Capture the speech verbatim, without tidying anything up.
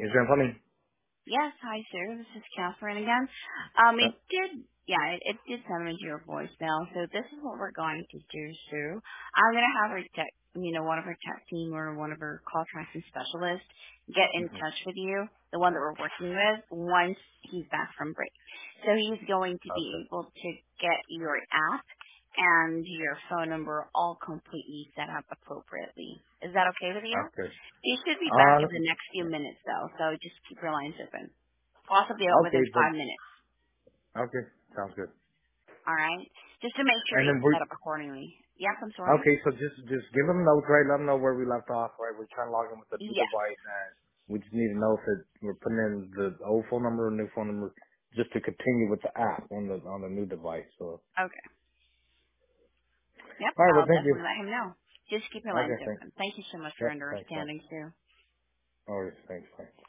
Is there plumbing? Yes, hi sir. This is Catherine again. Um, Huh? it did, yeah, it, it did send me to your voicemail. So this is what we're going to do, Sue. I'm gonna have our tech, you know, one of our tech team or one of our call tracking specialists get in Mm-hmm. touch with you, the one that we're working with, once he's back from break. So he's going to Okay. be able to get your app and your phone number all completely set up appropriately. Is that okay with you? Okay. He should be back Uh, in the next few minutes, though, so just keep your lines open. Possibly okay, within but, five minutes. okay, sounds good. All right? Just to make sure And then it's we, set up accordingly. Yes, I'm sorry? okay, so just, just give them notes, right? Let them know where we left off, right? We're trying to log in with the new Yes. device, and we just need to know if it, we're putting in the old phone number or new phone number just to continue with the app on the, on the new device. So, Okay. Yep, all right, well, I'll thank you. definitely let him know. Just keep your lines Okay, thanks. open. Thank you so much for Yep, thanks, bye. understanding, Sue. All right, thanks, bye.